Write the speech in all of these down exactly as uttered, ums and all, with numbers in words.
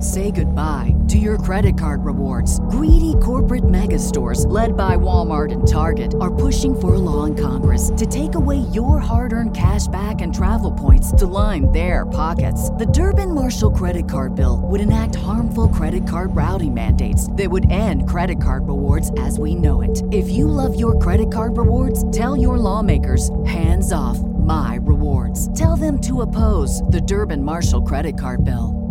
Say goodbye to your credit card rewards. Greedy corporate mega stores, led by Walmart and Target, are pushing for a law in Congress to take away your hard-earned cash back and travel points to line their pockets. The Durbin-Marshall credit card bill would enact harmful credit card routing mandates that would end credit card rewards as we know it. If you love your credit card rewards, tell your lawmakers, hands off my rewards. Tell them to oppose the Durbin-Marshall credit card bill.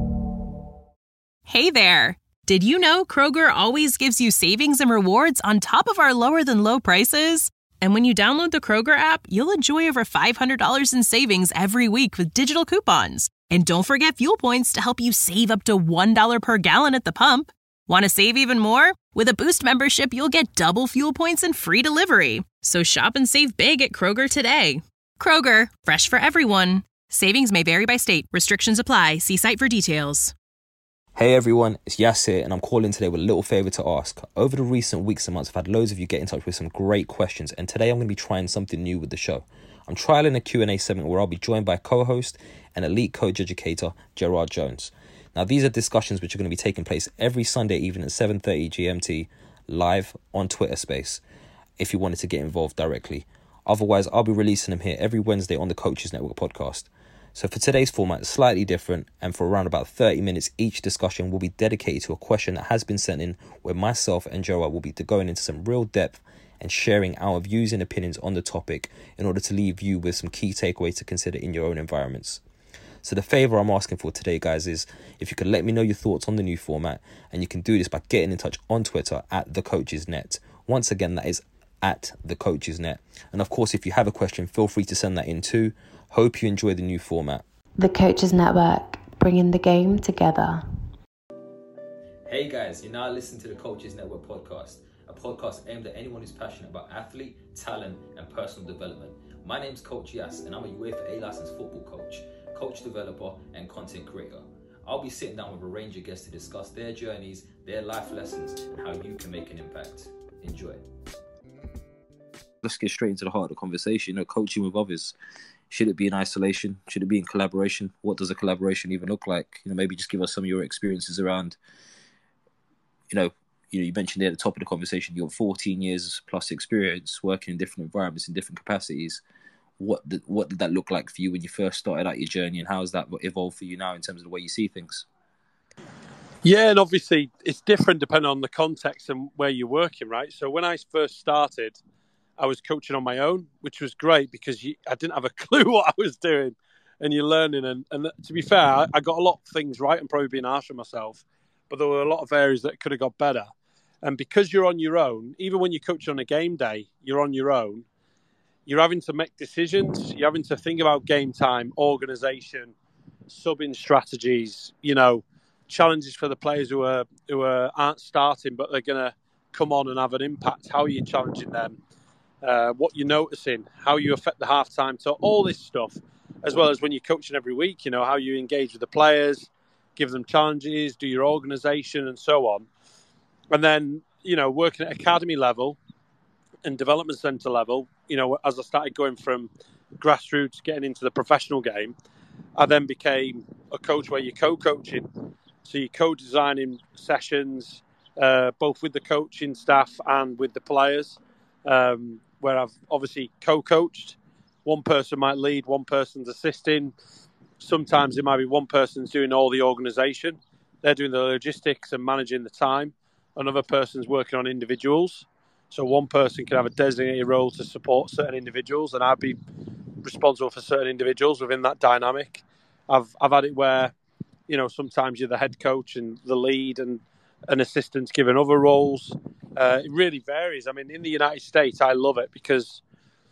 Hey there! Did you know Kroger always gives you savings and rewards on top of our lower-than-low prices? And when you download the Kroger app, you'll enjoy over five hundred dollars in savings every week with digital coupons. And don't forget fuel points to help you save up to one dollar per gallon at the pump. Want to save even more? With a Boost membership, you'll get double fuel points and free delivery. So shop and save big at Kroger today. Kroger, fresh for everyone. Savings may vary by state. Restrictions apply. See site for details. Hey everyone, it's Yas here, and I'm calling today with a little favour to ask. Over the recent weeks and months, I've had loads of you get in touch with some great questions, and today I'm going to be trying something new with the show. I'm trialling a Q and A segment where I'll be joined by co-host and elite coach educator, Gerard Jones. Now, these are discussions which are going to be taking place every Sunday evening at seven thirty G M T, live on Twitter Space, if you wanted to get involved directly. Otherwise, I'll be releasing them here every Wednesday on the Coaches Network podcast. So for today's format, slightly different, and for around about thirty minutes, each discussion will be dedicated to a question that has been sent in, where myself and Gerard will be going into some real depth and sharing our views and opinions on the topic in order to leave you with some key takeaways to consider in your own environments. So the favour I'm asking for today, guys, is if you could let me know your thoughts on the new format, and you can do this by getting in touch on Twitter at The Coaches Net. Once again, that is at The Coaches Net. And of course, if you have a question, feel free to send that in too. Hope you enjoy the new format. The Coaches Network, bringing the game together. Hey guys, you're now listening to the Coaches Network podcast, a podcast aimed at anyone who's passionate about athlete, talent, and personal development. My name's Coach Yas, and I'm a UEFA A licensed football coach, coach developer, and content creator. I'll be sitting down with a range of guests to discuss their journeys, their life lessons, and how you can make an impact. Enjoy. Let's get straight into the heart of the conversation. You know, coaching with others. Should it be in isolation? Should it be in collaboration? What does a collaboration even look like? You know, maybe just give us some of your experiences around, you know, you know, you mentioned there at the top of the conversation, you got fourteen years plus experience working in different environments in different capacities. What did, what did that look like for you when you first started out your journey, and how has that evolved for you now in terms of the way you see things? Yeah, and obviously it's different depending on the context and where you're working, right? So when I first started, I was coaching on my own, which was great because you, I didn't have a clue what I was doing, and you're learning. And, and to be fair, I, I got a lot of things right and probably being harsh on myself, but there were a lot of areas that could have got better. And because you're on your own, even when you coach on a game day, you're on your own, you're having to make decisions. You're having to think about game time, organisation, subbing strategies, you know, challenges for the players who are who are, aren't starting, but they're going to come on and have an impact. How are you challenging them? Uh, what you're noticing, how you affect the halftime, so all this stuff, as well as when you're coaching every week, you know, how you engage with the players, give them challenges, do your organisation and so on. And then, you know, working at academy level and development centre level, you know, as I started going from grassroots, getting into the professional game, I then became a coach where you're co-coaching. So you're co-designing sessions, uh, both with the coaching staff and with the players. Um, where I've obviously co-coached. One person might lead, one person's assisting. Sometimes it might be one person's doing all the organisation. They're doing the logistics and managing the time. Another person's working on individuals. So one person can have a designated role to support certain individuals, and I'd be responsible for certain individuals within that dynamic. I've I've had it where, you know, sometimes you're the head coach and the lead, and an assistant's given other roles. Uh, it really varies. I mean, in the United States, I love it because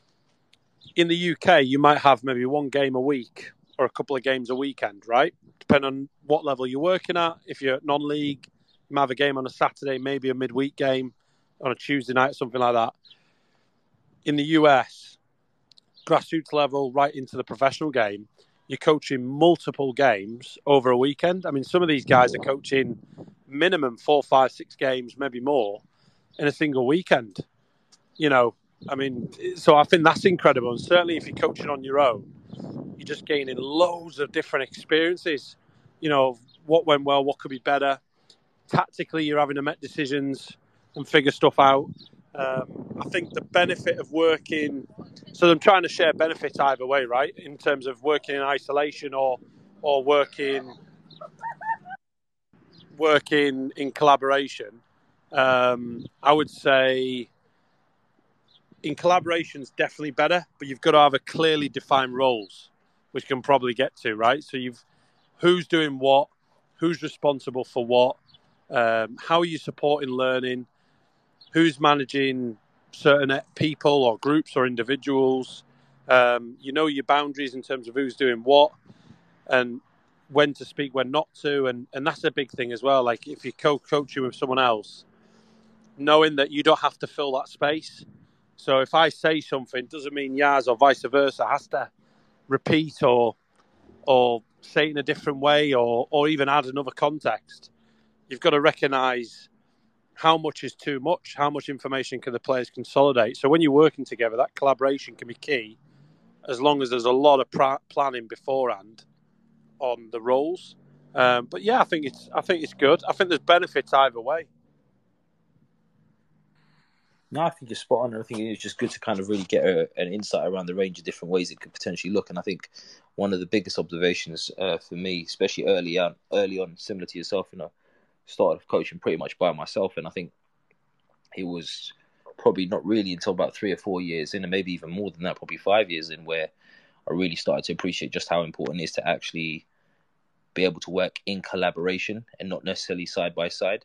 in the U K, you might have maybe one game a week or a couple of games a weekend, right? Depending on what level you're working at. If you're non-league, you might have a game on a Saturday, maybe a midweek game on a Tuesday night, something like that. In the U S, grassroots level, right into the professional game, you're coaching multiple games over a weekend. I mean, some of these guys are coaching minimum four, five, six games, maybe more, in a single weekend. You know, I mean, so I think that's incredible. And certainly if you're coaching on your own, you're just gaining loads of different experiences, you know, what went well, what could be better. Tactically, you're having to make decisions and figure stuff out. Um, I think the benefit of working, so I'm trying to share benefits either way, right? In terms of working in isolation or or working working in collaboration. Um, I would say in collaboration is definitely better, but you've got to have a clearly defined roles, which can probably get to, right? So you've who's doing what, who's responsible for what, um, how are you supporting learning, who's managing certain people or groups or individuals. Um, you know your boundaries in terms of who's doing what and when to speak, when not to. And, and that's a big thing as well. Like if you're co-coaching with someone else, knowing that you don't have to fill that space. So if I say something, doesn't mean Yaz or vice versa has to repeat or or say it in a different way or, or even add another context. You've got to recognise how much is too much, how much information can the players consolidate. So when you're working together, that collaboration can be key as long as there's a lot of pra- planning beforehand on the roles. Um, but yeah, I think it's I think it's good. I think there's benefits either way. No, I think you're spot on. I think it's just good to kind of really get a, an insight around the range of different ways it could potentially look. And I think one of the biggest observations uh, for me, especially early on, early on, similar to yourself, you know, started coaching pretty much by myself. And I think it was probably not really until about three or four years in, and maybe even more than that, probably five years in, where I really started to appreciate just how important it is to actually be able to work in collaboration and not necessarily side by side.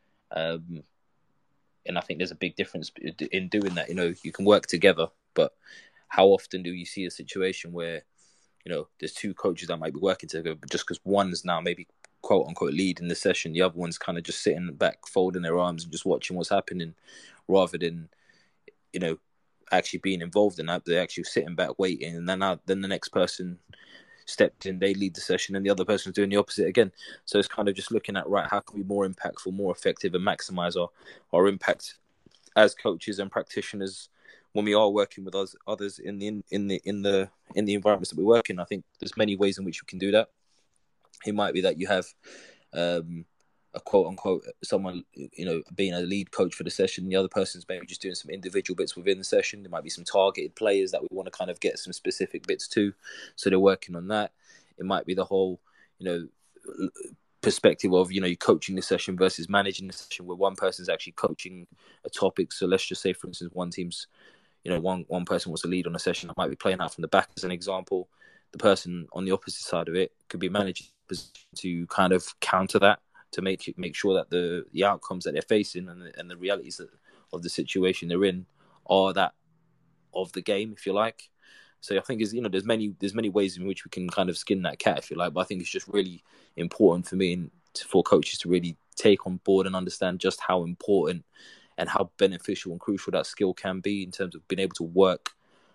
Um, And I think there's a big difference in doing that. You know, you can work together, but how often do you see a situation where, you know, there's two coaches that might be working together, but just because one's now maybe quote unquote leading the session, the other one's kind of just sitting back, folding their arms and just watching what's happening rather than, you know, actually being involved in that. They're actually sitting back waiting, and then now, then the next person stepped in, they lead the session, and the other person's doing the opposite again. So it's kind of just looking at, right, how can we be more impactful, more effective, and maximize our, our impact as coaches and practitioners when we are working with us, others in the in the in the in the environments that we work in. I think there's many ways in which we can do that. It might be that you have um, a quote unquote someone, you know, being a lead coach for the session. The other person's maybe just doing some individual bits within the session. There might be some targeted players that we want to kind of get some specific bits to, so they're working on that. It might be the whole, you know, perspective of, you know, you're coaching the session versus managing the session, where one person's actually coaching a topic. So let's just say, for instance, one team's, you know, one one person wants to lead on a session that might be playing out from the back as an example. The person on the opposite side of it could be managing to kind of counter that, to make make sure that the, the outcomes that they're facing and the, and the realities that, of the situation they're in are that of the game, if you like. So I think is you know there's many there's many ways in which we can kind of skin that cat, if you like. But I think it's just really important for me and to, for coaches to really take on board and understand just how important and how beneficial and crucial that skill can be in terms of being able to work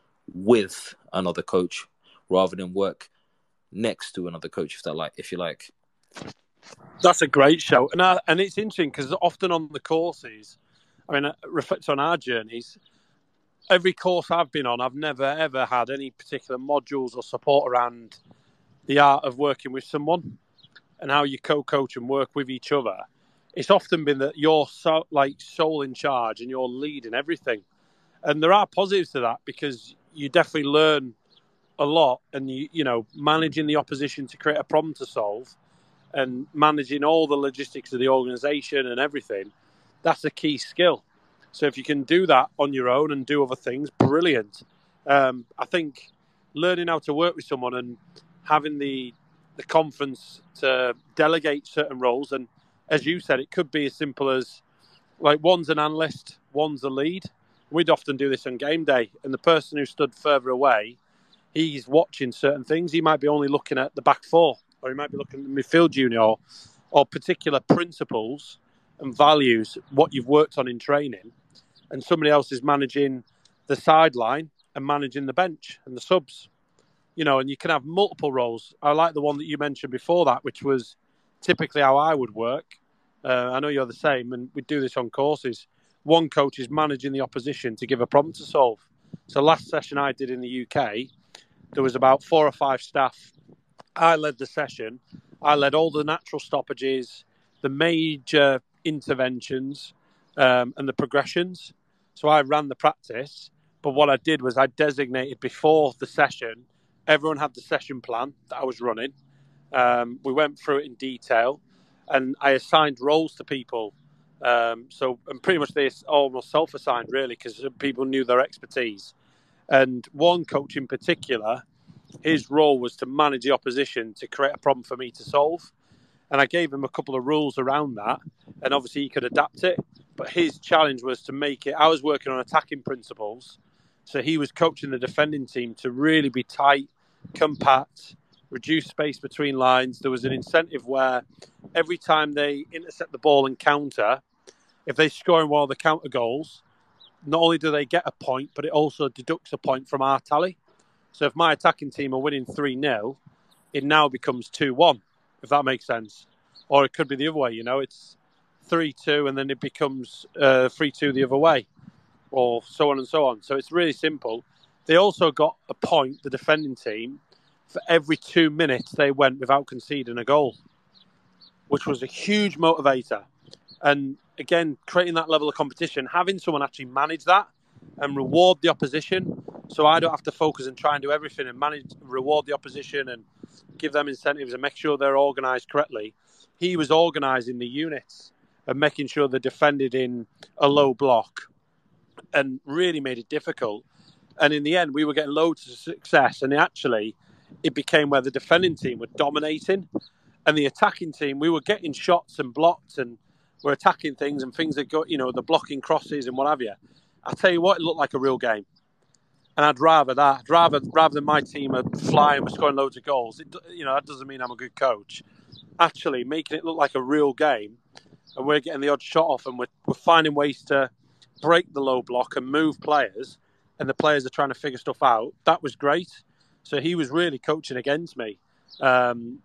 with another coach rather than work next to another coach, if that like if you like. That's a great show, and I, and it's interesting because often on the courses, I mean, reflect on our journeys. Every course I've been on, I've never ever had any particular modules or support around the art of working with someone and how you co-coach and work with each other. It's often been that you're so like sole in charge and you're leading everything, and there are positives to that because you definitely learn a lot, and you you know managing the opposition to create a problem to solve. And managing all the logistics of the organisation and everything, that's a key skill. So if you can do that on your own and do other things, brilliant. Um, I think learning how to work with someone and having the the confidence to delegate certain roles, and as you said, it could be as simple as like one's an analyst, one's a lead. We'd often do this on game day, and the person who stood further away, he's watching certain things. He might be only looking at the back four, or he might be looking at the midfield junior, or, or particular principles and values, what you've worked on in training, and somebody else is managing the sideline and managing the bench and the subs. You know, and you can have multiple roles. I like the one that you mentioned before that, which was typically how I would work. Uh, I know you're the same, and we do this on courses. One coach is managing the opposition to give a problem to solve. So last session I did in the U K, there was about four or five staff. I led the session, I led all the natural stoppages, the major interventions, um, and the progressions. So I ran the practice. But what I did was I designated before the session, everyone had the session plan that I was running. Um, we went through it in detail, and I assigned roles to people. Um, so, and pretty much they almost self-assigned, really, because people knew their expertise. And one coach in particular, his role was to manage the opposition to create a problem for me to solve. And I gave him a couple of rules around that, and obviously he could adapt it. But his challenge was to make it, I was working on attacking principles, so he was coaching the defending team to really be tight, compact, reduce space between lines. There was an incentive where every time they intercept the ball and counter, if they score in one of the counter goals, not only do they get a point, but it also deducts a point from our tally. So if my attacking team are winning three nil, it now becomes two one, if that makes sense. Or it could be the other way, you know, it's three two and then it becomes uh, three two the other way, or so on and so on. So it's really simple. They also got a point, the defending team, for every two minutes they went without conceding a goal, which was a huge motivator. And again, creating that level of competition, having someone actually manage that and reward the opposition, so I don't have to focus and try and do everything and manage, reward the opposition and give them incentives and make sure they're organised correctly. He was organising the units and making sure they defended in a low block and really made it difficult. And in the end, we were getting loads of success, and actually it became where the defending team were dominating, and the attacking team, we were getting shots and blocked, and we're attacking things and things that go, you know, the blocking crosses and what have you. I tell you what, it looked like a real game, and I'd rather that. I'd rather rather than my team are flying, we're scoring loads of goals. It, you know, that doesn't mean I'm a good coach. Actually, making it look like a real game, and we're getting the odd shot off, and we're we're finding ways to break the low block and move players, and the players are trying to figure stuff out. That was great. So he was really coaching against me, um,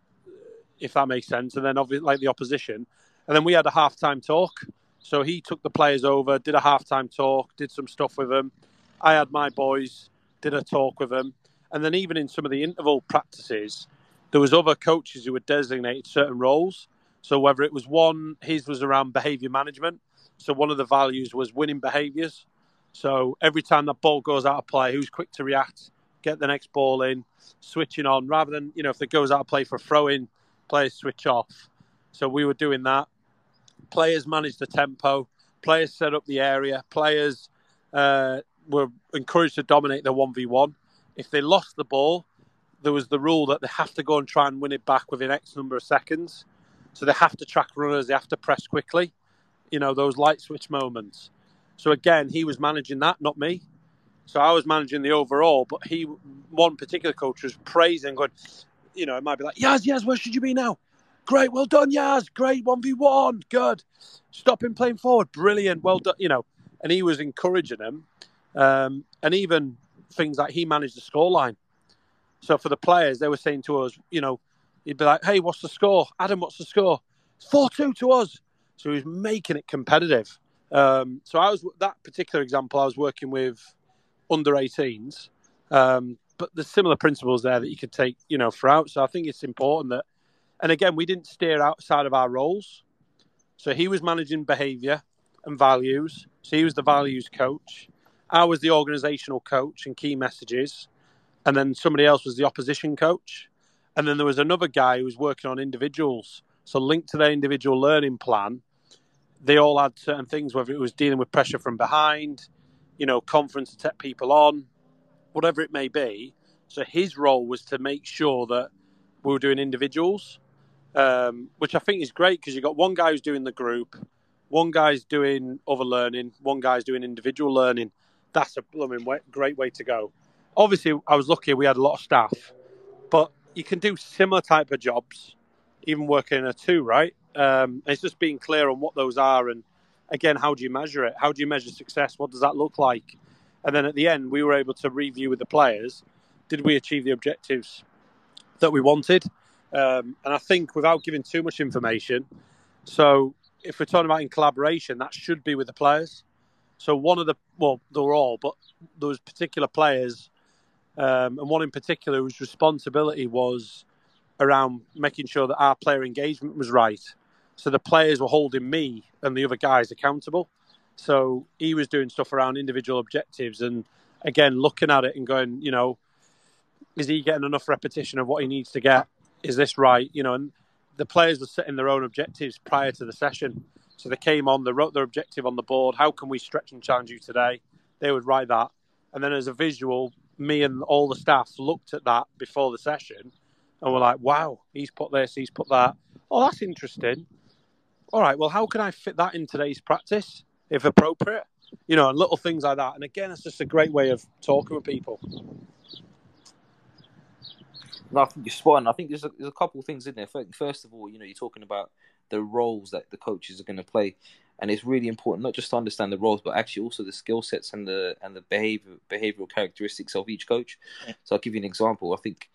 if that makes sense. And then obviously, like the opposition. And then we had a half-time talk. So he took the players over, did a half-time talk, did some stuff with them. I had my boys, did a talk with them. And then even in some of the interval practices, there was other coaches who had designated certain roles. So whether it was one, his was around behaviour management. So one of the values was winning behaviours. So every time that ball goes out of play, who's quick to react, get the next ball in, switching on, rather than, you know, if it goes out of play for a throw-in, players switch off. So we were doing that. Players managed the tempo. Players set up the area. Players uh, were encouraged to dominate the one v one. If they lost the ball, there was the rule that they have to go and try and win it back within X number of seconds. So they have to track runners. They have to press quickly. You know, those light switch moments. So again, he was managing that, not me. So I was managing the overall, but he, one particular coach was praising, going, you know, it might be like, Yaz, Yaz, where should you be now? Great, well done, Yaz. Great, one v one, good. Stop him playing forward, brilliant, well done, you know. And he was encouraging him. Um, and even things like he managed the scoreline. So for the players, they were saying to us, you know, he'd be like, hey, what's the score? Adam, what's the score? four two to us. So he was making it competitive. Um, so I was, that particular example, I was working with under eighteens, um, but there's similar principles there that you could take, you know, throughout. So I think it's important that, and again, we didn't steer outside of our roles. So he was managing behaviour and values. So he was the values coach. I was the organisational coach and key messages. And then somebody else was the opposition coach. And then there was another guy who was working on individuals. So linked to their individual learning plan, they all had certain things, whether it was dealing with pressure from behind, you know, confidence to take people on, whatever it may be. So his role was to make sure that we were doing individuals, um, which I think is great because you've got one guy who's doing the group, one guy's doing other learning, one guy's doing individual learning. That's a blooming way, great way to go. Obviously, I was lucky we had a lot of staff, but you can do similar type of jobs, even working in a two, right? Um, it's just being clear on what those are. And again, how do you measure it? How do you measure success? What does that look like? And then at the end, we were able to review with the players. Did we achieve the objectives that we wanted? Um, and I think without giving too much information, so if we're talking about in collaboration, that should be with the players. So one of the, well, they were all, but there was particular players, um, and one in particular whose responsibility was around making sure that our player engagement was right. So the players were holding me and the other guys accountable. So he was doing stuff around individual objectives and, again, looking at it and going, you know, is he getting enough repetition of what he needs to get? Is this right? You know, and the players were setting their own objectives prior to the session. So they came on, they wrote their objective on the board. How can we stretch and challenge you today? They would write that. And then as a visual, me and all the staff looked at that before the session and were like, wow, he's put this, he's put that. Oh, that's interesting. All right, well, how can I fit that in today's practice, if appropriate? You know, and little things like that. And again, it's just a great way of talking with people. No, I think you're spot on. I think there's a, there's a couple of things in there. First of all, you know, you're talking about the roles that the coaches are going to play, and it's really important not just to understand the roles, but actually also the skill sets and the and the behavior behavioral characteristics of each coach. Yeah. So I'll give you an example. I think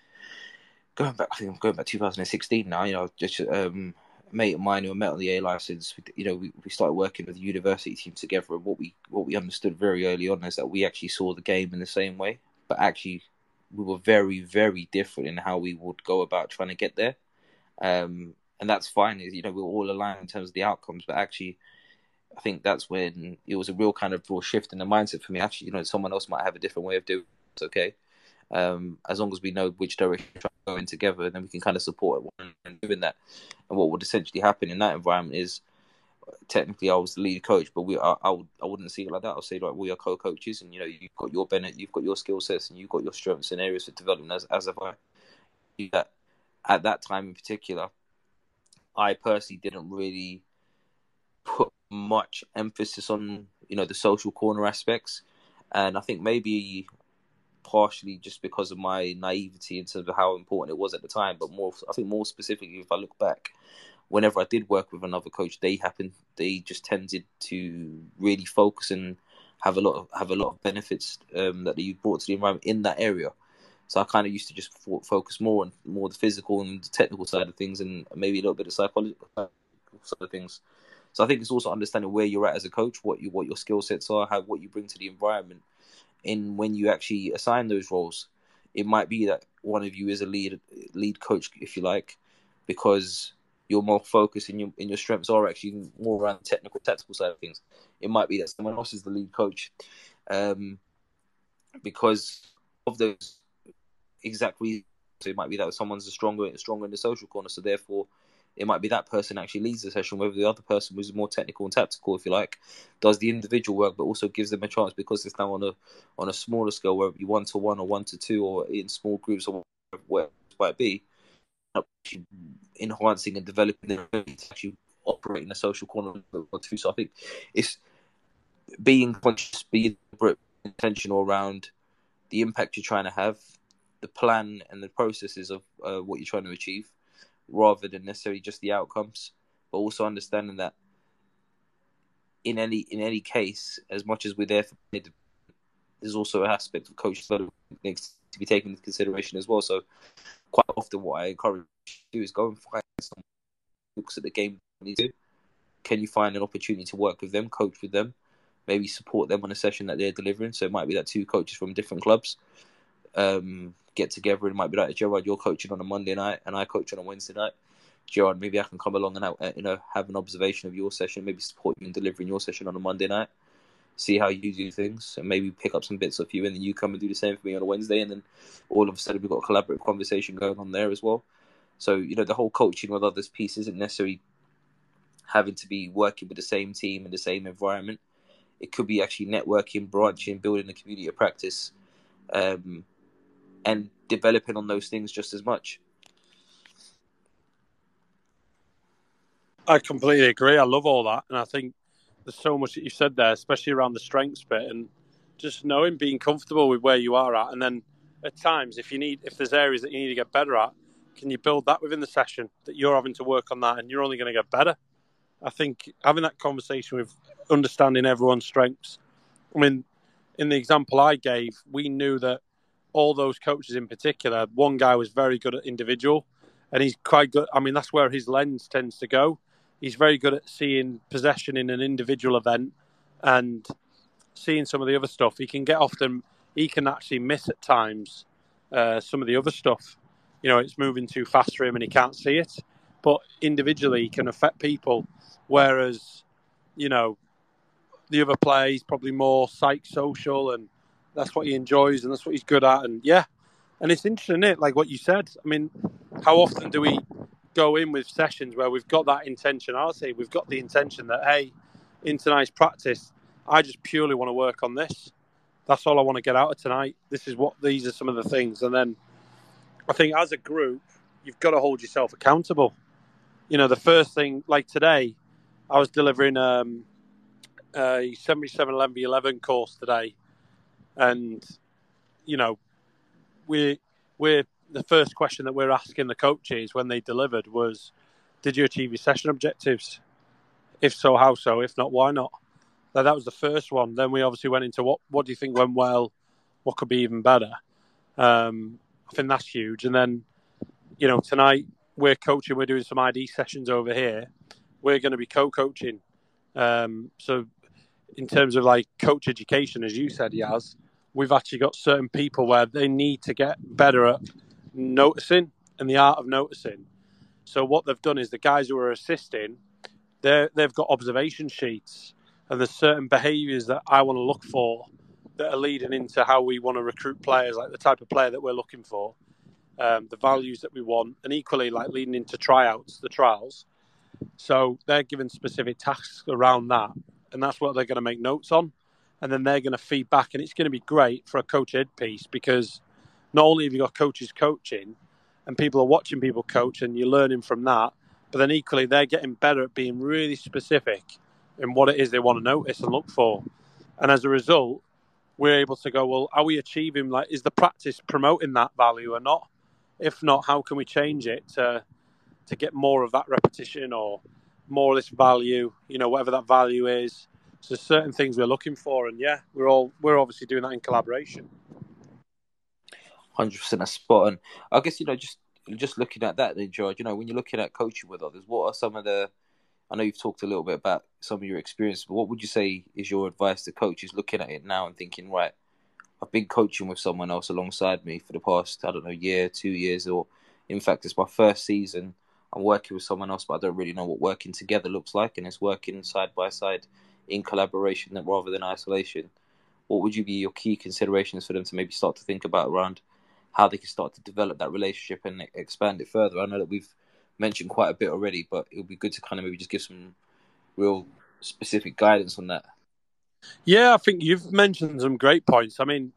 going back, I think I'm going back to two thousand sixteen now. You know, just um, a mate of mine who I met on the A license. You know, we, we started working with the university team together, and what we what we understood very early on is that we actually saw the game in the same way, but actually we were very, very different in how we would go about trying to get there. Um, and that's fine. You know, we were all aligned in terms of the outcomes, but actually, I think that's when it was a real kind of real shift in the mindset for me. Actually, you know, someone else might have a different way of doing it. It's okay. Um, as long as we know which direction we're trying to go in together, then we can kind of support it and doing that. And what would essentially happen in that environment is, technically I was the lead coach, but we I, I would I wouldn't see it like that. I'll say like we are co-coaches, and you know you've got your benefit, you've got your skill sets, and you've got your strengths and areas for development. As as if I that at that time in particular, I personally didn't really put much emphasis on you know the social corner aspects, and I think maybe partially just because of my naivety in terms of how important it was at the time, but more I think more specifically if I look back. Whenever I did work with another coach, they happened. They just tended to really focus and have a lot of have a lot of benefits um, that you brought to the environment in that area. So I kind of used to just focus more on more the physical and the technical side of things, and maybe a little bit of psychological side of things. So I think it's also understanding where you're at as a coach, what you what your skill sets are, how what you bring to the environment. And when you actually assign those roles, it might be that one of you is a lead lead coach, if you like, because you're more focused and your and your strengths are actually more around the technical, tactical side of things. It might be that someone else is the lead coach um, because of those exact reasons. So it might be that someone's stronger, stronger in the social corner, so therefore it might be that person actually leads the session, whether the other person who's more technical and tactical, if you like, does the individual work, but also gives them a chance because it's now on a on a smaller scale, whether it be one to one or one to two or in small groups or whatever it might be. Actually enhancing and developing their ability to actually operate in a social corner or two. So I think it's being conscious, being intentional around the impact you're trying to have, the plan and the processes of uh, what you're trying to achieve, rather than necessarily just the outcomes. But also understanding that in any in any case, as much as we're there for it, there's also an aspect of coach development to be taken into consideration as well. So quite often what I encourage you to do is go and find someone who looks at the game you do. Can you find an opportunity to work with them, coach with them, maybe support them on a session that they're delivering? So it might be that two coaches from different clubs um, get together. It might be like, Gerard, you're coaching on a Monday night and I coach on a Wednesday night. Gerard, maybe I can come along and uh, you know have an observation of your session, maybe support you in delivering your session on a Monday night. See how you do things, and maybe pick up some bits of you, and then you come and do the same for me on a Wednesday, and then all of a sudden we've got a collaborative conversation going on there as well. So, you know, the whole coaching with others piece isn't necessarily having to be working with the same team in the same environment. It could be actually networking, branching, building a community of practice, um, and developing on those things just as much. I completely agree. I love all that, and I think there's so much that you said there, especially around the strengths bit, and just knowing, being comfortable with where you are at. And then at times, if you need, if there's areas that you need to get better at, can you build that within the session, that you're having to work on that and you're only going to get better? I think having that conversation with understanding everyone's strengths. I mean, in the example I gave, we knew that all those coaches in particular, one guy was very good at individual, and he's quite good. I mean, that's where his lens tends to go. He's very good at seeing possession in an individual event and seeing some of the other stuff. He can get often, he can actually miss at times uh, some of the other stuff. you know, it's moving too fast for him and he can't see it. But individually, he can affect people. Whereas, you know, the other player, he's probably more psych-social, and that's what he enjoys and that's what he's good at. And yeah, and it's interesting, isn't it? Like what you said. I mean, how often do we go in with sessions where we've got that intentionality? We've got the intention that, hey, in tonight's practice, I just purely want to work on this. That's all I want to get out of tonight. This is what, these are some of the things. And then I think as a group, you've got to hold yourself accountable. You know, the first thing, like today, I was delivering um, a seventy-seven eleven v eleven course today. And, you know, we, we're, the first question that we're asking the coaches when they delivered was, did you achieve your session objectives? If so, how so? If not, why not? Now, that was the first one. Then we obviously went into what, what do you think went well? What could be even better? Um, I think that's huge. And then, you know, tonight we're coaching, we're doing some I D sessions over here. We're going to be co-coaching. Um, so in terms of like coach education, as you said, Yaz, we've actually got certain people where they need to get better at noticing and the art of noticing. So what they've done is the guys who are assisting, they're, they've got observation sheets, and there's certain behaviours that I want to look for that are leading into how we want to recruit players, like the type of player that we're looking for, um, the values that we want, and equally like leading into tryouts, the trials. So they're given specific tasks around that, and that's what they're going to make notes on, and then they're going to feed back, and it's going to be great for a coach ed piece, because not only have you got coaches coaching and people are watching people coach and you're learning from that, but then equally they're getting better at being really specific in what it is they want to notice and look for. And as a result, we're able to go, well, are we achieving, like, is the practice promoting that value or not? If not, how can we change it to to get more of that repetition or more of this value, you know, whatever that value is. So certain things we're looking for, and yeah, we're all we're obviously doing that in collaboration. one hundred percent, that's spot on. I guess, you know, just just looking at that then, George, you know, when you're looking at coaching with others, what are some of the, I know you've talked a little bit about some of your experience, but what would you say is your advice to coaches looking at it now and thinking, right, I've been coaching with someone else alongside me for the past, I don't know, year, two years, or in fact, it's my first season. I'm working with someone else, but I don't really know what working together looks like, and it's working side by side in collaboration rather than isolation. What would you be your key considerations for them to maybe start to think about around how they can start to develop that relationship and expand it further? I know that we've mentioned quite a bit already, but it would be good to kind of maybe just give some real specific guidance on that. Yeah, I think you've mentioned some great points. I mean,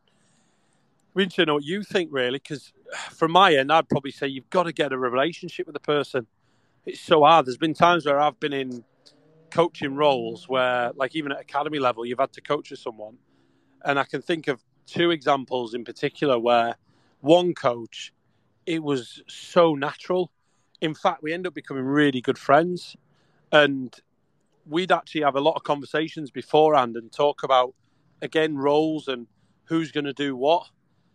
we need to know what you think, really, because from my end, I'd probably say you've got to get a relationship with the person. It's so hard. There's been times where I've been in coaching roles where, like even at academy level, you've had to coach with someone. And I can think of two examples in particular where one coach, it was so natural. In fact, we end up becoming really good friends. And we'd actually have a lot of conversations beforehand and talk about, again, roles and who's going to do what.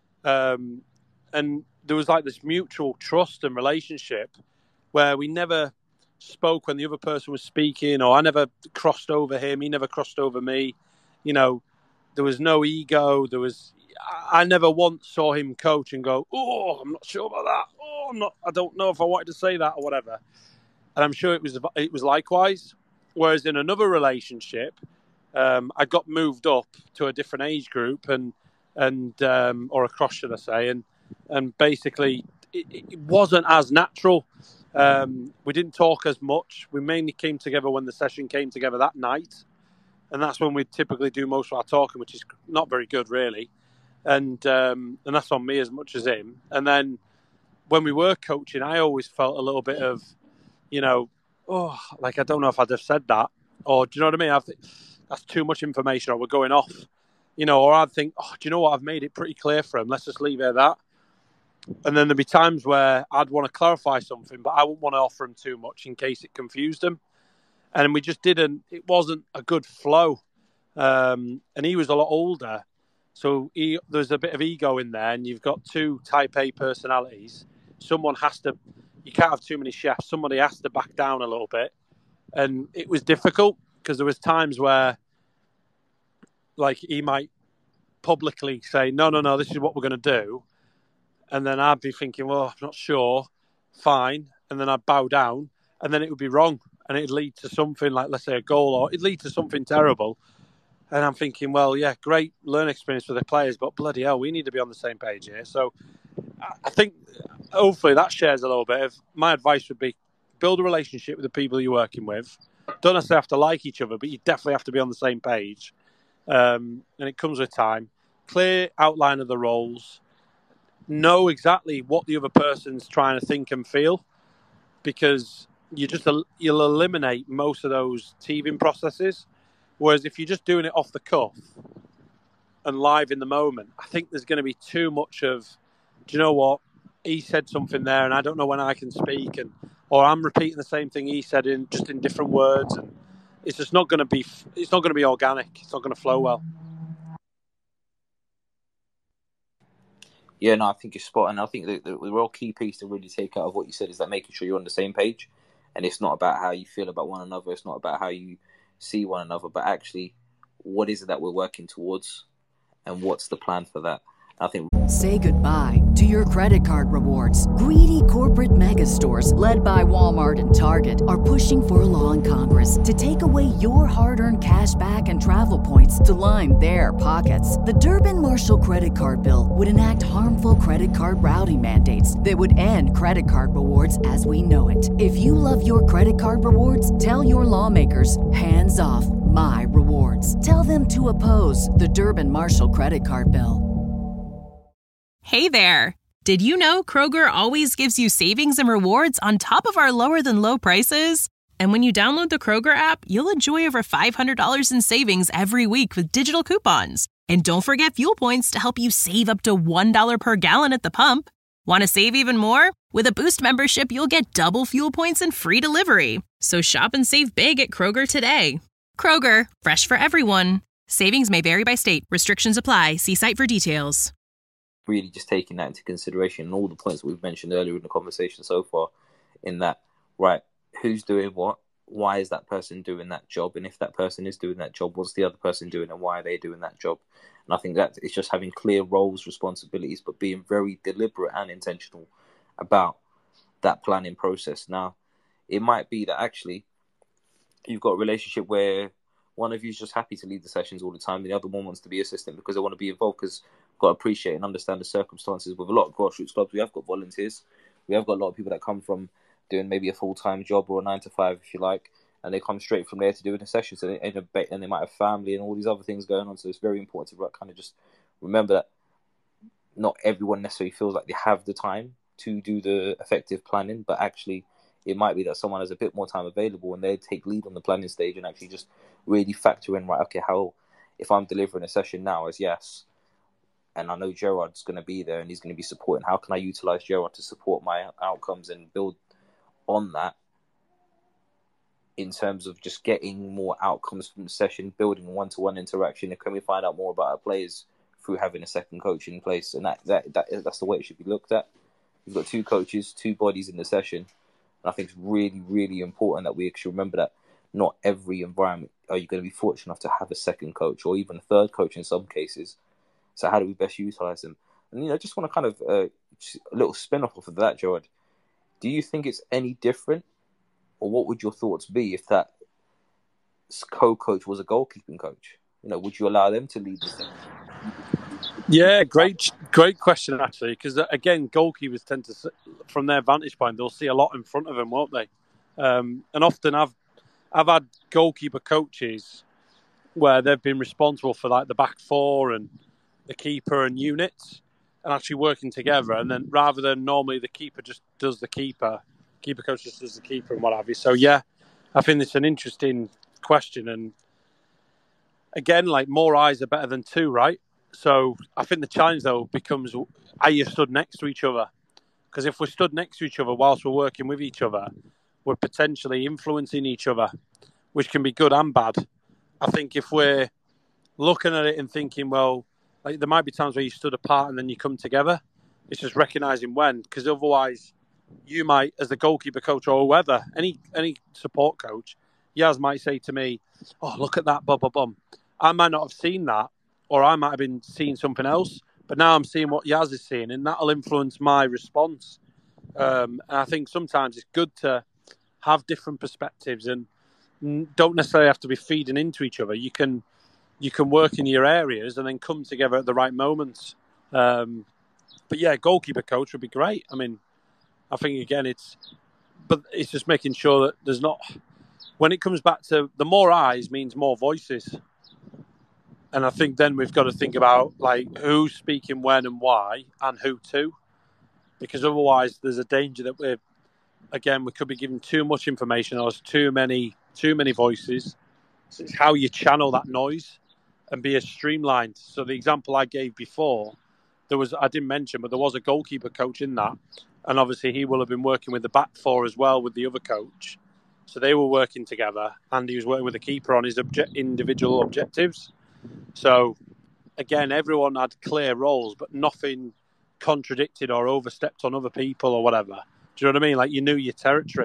Um, and there was like this mutual trust and relationship where we never spoke when the other person was speaking, or I never crossed over him, he never crossed over me. You know, there was no ego. There was, I never once saw him coach and go, oh, I'm not sure about that. Oh, I'm not, I don't know if I wanted to say that or whatever. And I'm sure it was, it was likewise. Whereas in another relationship, um, I got moved up to a different age group and, and, um, or across, should I say, and, and basically it, it wasn't as natural. Um, we didn't talk as much. We mainly came together when the session came together that night. And that's when we typically do most of our talking, which is not very good, really. And um, and that's on me as much as him. And then when we were coaching, I always felt a little bit of, you know, oh, like, I don't know if I'd have said that. Or, do you know what I mean? I think that's too much information, or we're going off. You know, or I'd think, oh, do you know what? I've made it pretty clear for him. Let's just leave it at that. And then there'd be times where I'd want to clarify something, but I wouldn't want to offer him too much in case it confused him. And we just didn't, it wasn't a good flow. Um, and he was a lot older. So he, there's a bit of ego in there, and you've got two type A personalities. Someone has to, you can't have too many chefs. Somebody has to back down a little bit. And it was difficult because there was times where, like, he might publicly say, no, no, no, this is what we're going to do. and then I'd be thinking, well, I'm not sure, fine, and then I'd bow down, and then it would be wrong, and it'd lead to something like, let's say, a goal, or it'd lead to something terrible. And I'm thinking, well, yeah, great learning experience for the players, but bloody hell, we need to be on the same page here. So I think hopefully that shares a little bit of my advice would be build a relationship with the people you're working with. Don't necessarily have to like each other, but you definitely have to be on the same page. Um, and it comes with time. Clear outline of the roles. Know exactly what the other person's trying to think and feel, because you just you'll eliminate most of those teething processes. Whereas if you're just doing it off the cuff and live in the moment, I think there's going to be too much of, do you know what? He said something there, and I don't know when I can speak, and or I'm repeating the same thing he said in just in different words, and it's just not going to be. It's not going to be organic. It's not going to flow well. Yeah, no, I think you're spot on. I think the, the, the real key piece to really take out of what you said is that making sure you're on the same page, and it's not about how you feel about one another. It's not about how you see one another, but actually, what is it that we're working towards, and what's the plan for that? I think. Say goodbye to your credit card rewards. Greedy corporate mega stores, led by Walmart and Target, are pushing for a law in Congress to take away your hard-earned cash back and travel points to line their pockets. The Durbin-Marshall credit card bill would enact harmful credit card routing mandates that would end credit card rewards as we know it. If you love your credit card rewards, tell your lawmakers, hands off my rewards. Tell them to oppose the Durbin-Marshall credit card bill. Hey there! Did you know Kroger always gives you savings and rewards on top of our lower-than-low prices? And when you download the Kroger app, you'll enjoy over five hundred dollars in savings every week with digital coupons. And don't forget fuel points to help you save up to one dollar per gallon at the pump. Want to save even more? With a Boost membership, you'll get double fuel points and free delivery. So shop and save big at Kroger today. Kroger, fresh for everyone. Savings may vary by state. Restrictions apply. See site for details. Really just taking that into consideration and all the points that we've mentioned earlier in the conversation so far, in that, right, who's doing what, why is that person doing that job, and if that person is doing that job, what's the other person doing and why are they doing that job? And I think that it's just having clear roles, responsibilities, but being very deliberate and intentional about that planning process. Now, it might be that actually you've got a relationship where one of you is just happy to lead the sessions all the time, and the other one wants to be assistant because they want to be involved, because got to appreciate and understand the circumstances. With a lot of grassroots clubs, we have got volunteers. We have got a lot of people that come from doing maybe a full-time job or a nine to five, if you like, and they come straight from there to doing a session. So they, and they might have family and all these other things going on. So it's very important to kind of just remember that not everyone necessarily feels like they have the time to do the effective planning, but actually it might be that someone has a bit more time available and they take lead on the planning stage and actually just really factor in, right, okay, how, if I'm delivering a session now as yes, and I know Gerard's going to be there and he's going to be supporting, how can I utilize Gerard to support my outcomes and build on that in terms of just getting more outcomes from the session, building one-to-one interaction, and can we find out more about our players through having a second coach in place? And that, that, that that's the way it should be looked at. We've got two coaches, two bodies in the session. And I think it's really, really important that we should remember that not every environment are you going to be fortunate enough to have a second coach or even a third coach in some cases. So how do we best utilize them? And, you know, I just want to kind of uh, a little spin off of that, Gerard. Do you think it's any different, or what would your thoughts be if that co-coach was a goalkeeping coach? You know, would you allow them to lead the team? Yeah, great, great question actually. Because again, goalkeepers tend to, from their vantage point, they'll see a lot in front of them, won't they? Um, and often I've I've had goalkeeper coaches where they've been responsible for like the back four and the keeper and units, and actually working together. And then rather than normally the keeper just does the keeper, keeper coach just does the keeper and what have you. So yeah, I think it's an interesting question. And again, like more eyes are better than two, right? So I think the challenge though becomes, are you stood next to each other? Because if we're stood next to each other whilst we're working with each other, we're potentially influencing each other, which can be good and bad. I think if we're looking at it and thinking, well, like there might be times where you stood apart and then you come together. It's just recognising when, because otherwise you might, as the goalkeeper coach or whoever, any any support coach, Yaz might say to me, oh, look at that, bum, bum, bum. I might not have seen that, or I might have been seeing something else, But now I'm seeing what Yaz is seeing, and that'll influence my response. Um, and I think sometimes it's good to have different perspectives and don't necessarily have to be feeding into each other. You can you can work in your areas and then come together at the right moments. Um, but yeah, goalkeeper coach would be great. I mean, I think again, it's but it's just making sure that there's not. When it comes back to the more eyes means more voices, and I think then we've got to think about like who's speaking when and why and who to, because otherwise there's a danger that we're again we could be giving too much information or there's too many too many voices. So it's how you channel that noise and be as streamlined. So the example I gave before, there was I didn't mention, but there was a goalkeeper coach in that, and obviously he will have been working with the back four as well with the other coach. So they were working together, and he was working with the keeper on his obje- individual objectives. So again, everyone had clear roles, but nothing contradicted or overstepped on other people or whatever. Do you know what I mean? Like you knew your territory.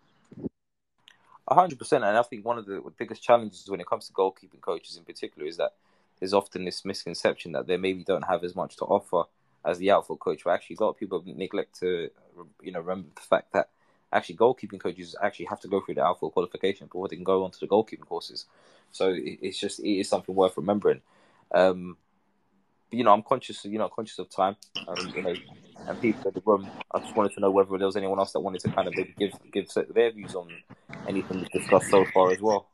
A hundred percent, and I think one of the biggest challenges when it comes to goalkeeping coaches in particular is that there's often this misconception that they maybe don't have as much to offer as the outfield coach. But actually, a lot of people neglect to, you know, remember the fact that actually goalkeeping coaches actually have to go through the outfield qualification before they can go on to the goalkeeping courses. So it's just it is something worth remembering. Um, but, you know, I'm conscious, you know, conscious of time, um, you know, and people in the room. I just wanted to know whether there was anyone else that wanted to kind of maybe give give their views on anything we've discussed so far as well.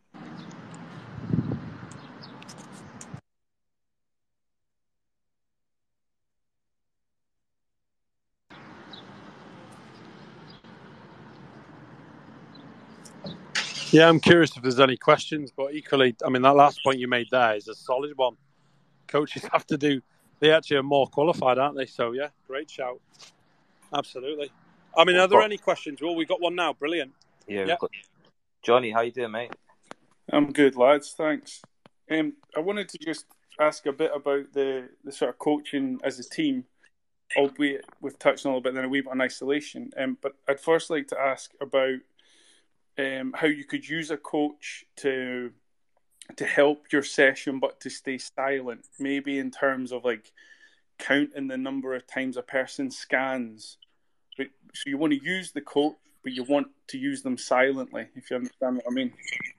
Yeah, I'm curious if there's any questions, but equally, I mean, that last point you made there is a solid one. Coaches have to do, they actually are more qualified, aren't they? So, yeah, great shout. Absolutely. I mean, are there any questions? Well, we've got one now. Brilliant. Yeah. yeah. Got... Johnny, how you doing, mate? I'm good, lads. Thanks. Um, I wanted to just ask a bit about the, the sort of coaching as a team, albeit we've touched on a little bit then a wee bit on isolation. Um, but I'd first like to ask about um, how you could use a coach to to help your session, but to stay silent. Maybe in terms of like counting the number of times a person scans. But, so you want to use the coach, but you want to use them silently, if you understand what I mean.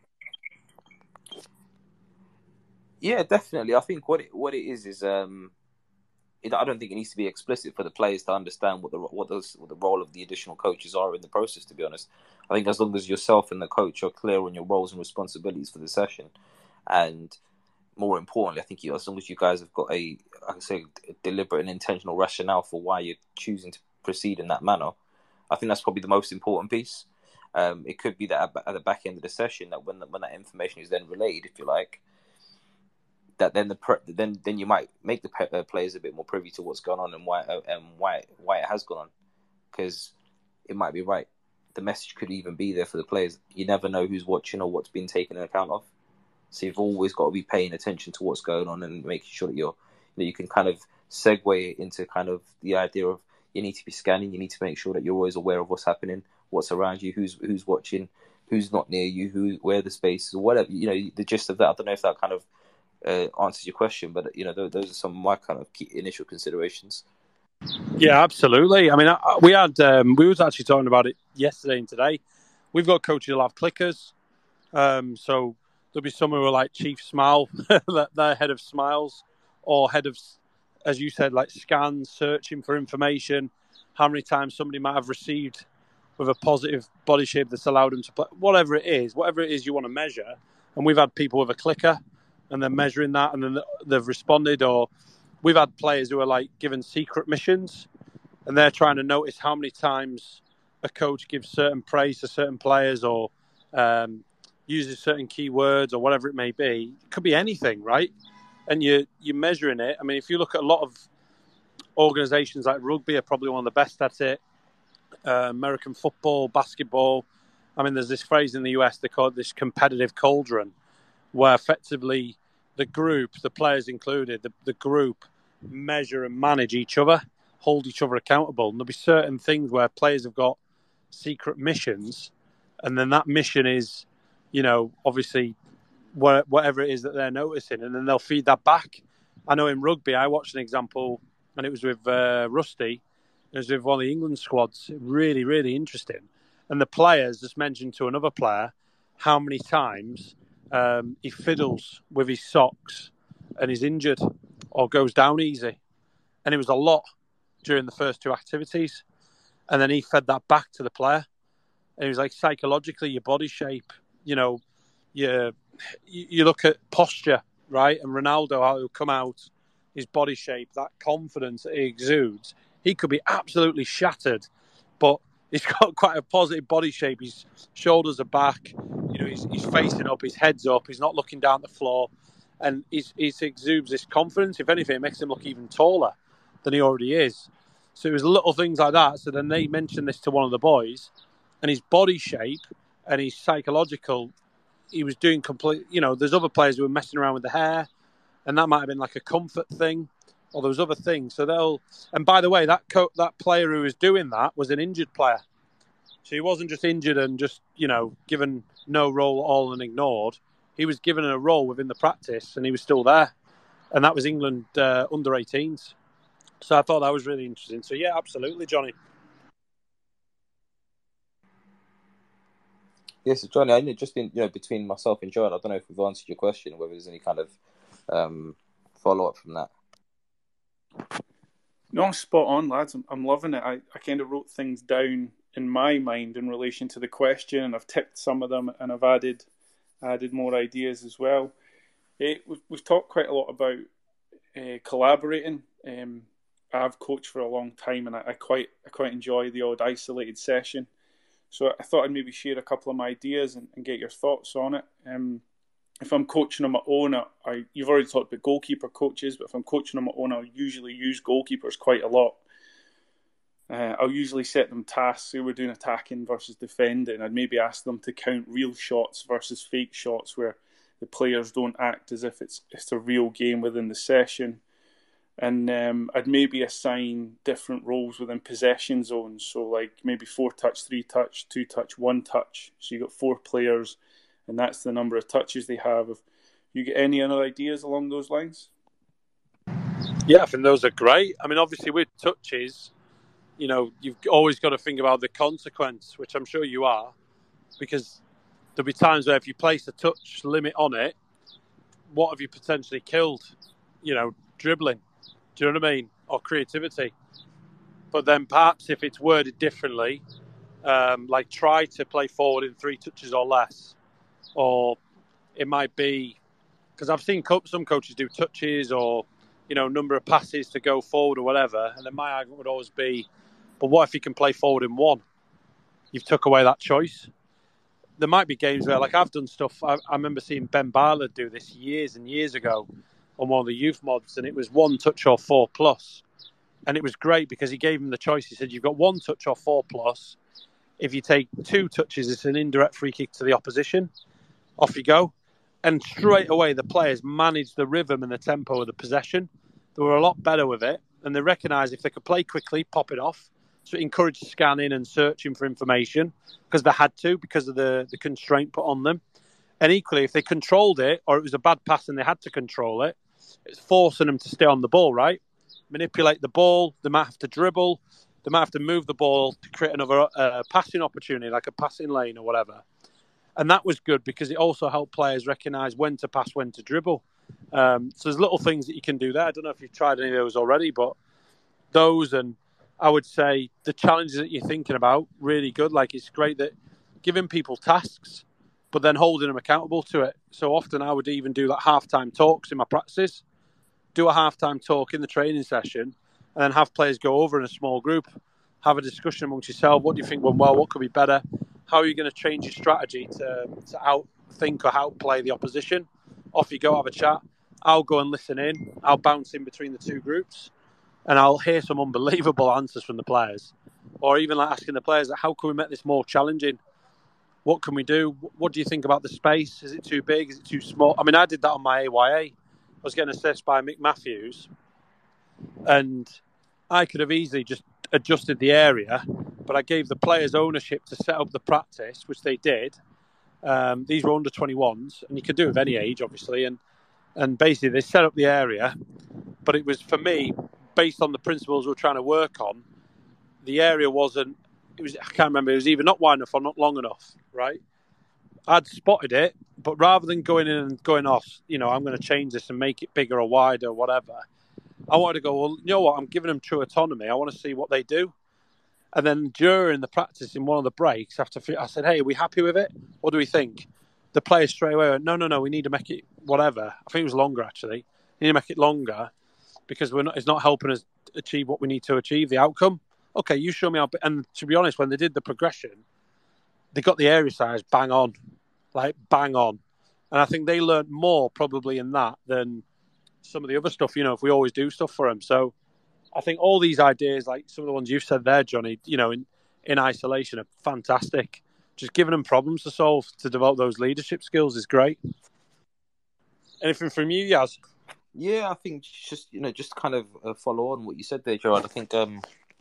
Yeah, definitely. I think what it, what it is is um, it, I don't think it needs to be explicit for the players to understand what the what, those, what the role of the additional coaches are in the process. To be honest, I think as long as yourself and the coach are clear on your roles and responsibilities for the session, and more importantly, I think you, as long as you guys have got a, I can say, a deliberate and intentional rationale for why you're choosing to proceed in that manner, I think that's probably the most important piece. Um, it could be that at the back end of the session, that when the, when that information is then relayed, if you like, that then the then then you might make the players a bit more privy to what's going on and why and why why it has gone on, because it might be right. The message could even be there for the players. You never know who's watching or what's been taken account of. So you've always got to be paying attention to what's going on and making sure that you're, you know, you can kind of segue into kind of the idea of you need to be scanning. You need to make sure that you're always aware of what's happening, what's around you, who's who's watching, who's not near you, who where the space is, or whatever. You know, the gist of that. I don't know if that kind of uh, answers your question, but you know, those, those are some of my kind of key initial considerations. Yeah, absolutely. I mean, we had um, we was actually talking about it yesterday and today. We've got coaches who'll have clickers, um, so there'll be someone who are like Chief Smile, they're head of smiles, or head of, as you said, like scans, searching for information, how many times somebody might have received with a positive body shape that's allowed them to play, whatever it is, whatever it is you want to measure. And we've had people with a clicker, and they're measuring that, and then they've responded, or we've had players who are like given secret missions, and they're trying to notice how many times a coach gives certain praise to certain players, or um, uses certain keywords, or whatever it may be. It could be anything, right? And you you're measuring it. I mean, if you look at a lot of organisations like rugby, are probably one of the best at it. Uh, American football, basketball. I mean, there's this phrase in the U S they call it this competitive cauldron, where effectively the group, the players included, the, the group measure and manage each other, hold each other accountable. And there'll be certain things where players have got secret missions, and then that mission is, you know, obviously whatever it is that they're noticing, and then they'll feed that back. I know in rugby, I watched an example, and it was with uh, Rusty. It was with one of the England squads. Really, really interesting. And the players just mentioned to another player how many times um, he fiddles with his socks and is injured or goes down easy. And it was a lot during the first two activities. And then he fed that back to the player. And he was like, psychologically, your body shape, you know, your, you look at posture, right? And Ronaldo, how he'll come out, his body shape, that confidence that he exudes, he could be absolutely shattered, but he's got quite a positive body shape. His shoulders are back, you know, he's, he's facing up, his head's up, he's not looking down the floor, and he's, he exudes this confidence. If anything, it makes him look even taller than he already is. So it was little things like that. So then they mentioned this to one of the boys, and his body shape and his psychological, he was doing complete, you know, there's other players who were messing around with the hair, and that might have been like a comfort thing, or there was other things. So they'll, and by the way, that co- that player who was doing that was an injured player. So he wasn't just injured and just, you know, given no role at all and ignored. He was given a role within the practice, and he was still there. And that was England uh, under eighteens. So I thought that was really interesting. So yeah, absolutely, Johnny. Yes, Johnny, I just in, you know, between myself and John, I don't know if we've answered your question, whether there's any kind of um, follow-up from that. No, spot on, lads. I'm, I'm loving it. I, I kind of wrote things down in my mind in relation to the question, and I've ticked some of them, and I've added added more ideas as well. It, we've, we've talked quite a lot about uh, collaborating. Um, I've coached for a long time, and I, I quite I quite enjoy the odd isolated session. So I thought I'd maybe share a couple of my ideas and, and get your thoughts on it. Um, if I'm coaching on my own, I, you've already talked about goalkeeper coaches, but if I'm coaching on my own, I'll usually use goalkeepers quite a lot. Uh, I'll usually set them tasks. Say we're doing attacking versus defending. I'd maybe ask them to count real shots versus fake shots, where the players don't act as if it's it's a real game within the session. And um, I'd maybe assign different roles within possession zones. So like maybe four touch, three touch, two touch, one touch. So you've got four players, and that's the number of touches they have. If you get any other ideas along those lines? Yeah, I think those are great. I mean, obviously with touches, you know, you've always got to think about the consequence, which I'm sure you are, because there'll be times where if you place a touch limit on it, what have you potentially killed? You know, dribbling. Do you know what I mean? Or creativity. But then perhaps if it's worded differently, um, like try to play forward in three touches or less. Or it might be, because I've seen co- some coaches do touches or, you know, number of passes to go forward or whatever. And then my argument would always be, but what if you can play forward in one? You've took away that choice. There might be games where, like I've done stuff, I, I remember seeing Ben Bartlett do this years and years ago on one of the youth mods, and it was one touch or four plus. And it was great because he gave him the choice. He said, you've got one touch or four plus. If you take two touches, it's an indirect free kick to the opposition. Off you go. And straight away, the players managed the rhythm and the tempo of the possession. They were a lot better with it. And they recognised if they could play quickly, pop it off. So it encouraged scanning and searching for information because they had to, because of the, the constraint put on them. And equally, if they controlled it, or it was a bad pass and they had to control it, it's forcing them to stay on the ball, right? Manipulate the ball. They might have to dribble. They might have to move the ball to create another uh, passing opportunity, like a passing lane or whatever. And that was good because it also helped players recognise when to pass, when to dribble. Um, so there's little things that you can do there. I don't know if you've tried any of those already, but those, and I would say the challenges that you're thinking about, really good. Like it's great that giving people tasks, but then holding them accountable to it. So often I would even do like halftime talks in my practices, do a halftime talk in the training session, and then have players go over in a small group, have a discussion amongst yourself. What do you think went well? What could be better? How are you going to change your strategy to, to outthink or outplay the opposition? Off you go, have a chat. I'll go and listen in. I'll bounce in between the two groups, and I'll hear some unbelievable answers from the players. Or even like asking the players, how can we make this more challenging? What can we do? What do you think about the space? Is it too big? Is it too small? I mean, I did that on my A Y A. I was getting assessed by Mick Matthews, and I could have easily just adjusted the area, but I gave the players ownership to set up the practice, which they did. Um, these were under twenty-ones, and you could do it with any age, obviously. And And basically they set up the area, but it was, for me, based on the principles we're trying to work on, the area wasn't, it was, I can't remember, it was either not wide enough or not long enough, right? I'd spotted it, but rather than going in and going off, you know, I'm going to change this and make it bigger or wider or whatever, I wanted to go, well, you know what, I'm giving them true autonomy. I want to see what they do. And then during the practice in one of the breaks, after I said, hey, are we happy with it? What do we think? The players straight away went, no, no, no, we need to make it whatever. I think it was longer, actually. We need to make it longer because we're not, it's not helping us achieve what we need to achieve, the outcome. Okay, you show me how. And to be honest, when they did the progression, they got the area size bang on, like bang on. And I think they learned more probably in that than some of the other stuff, you know, if we always do stuff for them. So I think all these ideas, like some of the ones you've said there, Johnny, you know, in, in isolation are fantastic. Just giving them problems to solve to develop those leadership skills is great. Anything from you, Yaz? Yeah, I think just, you know, just kind of uh, follow on what you said there, Gerard. I think um,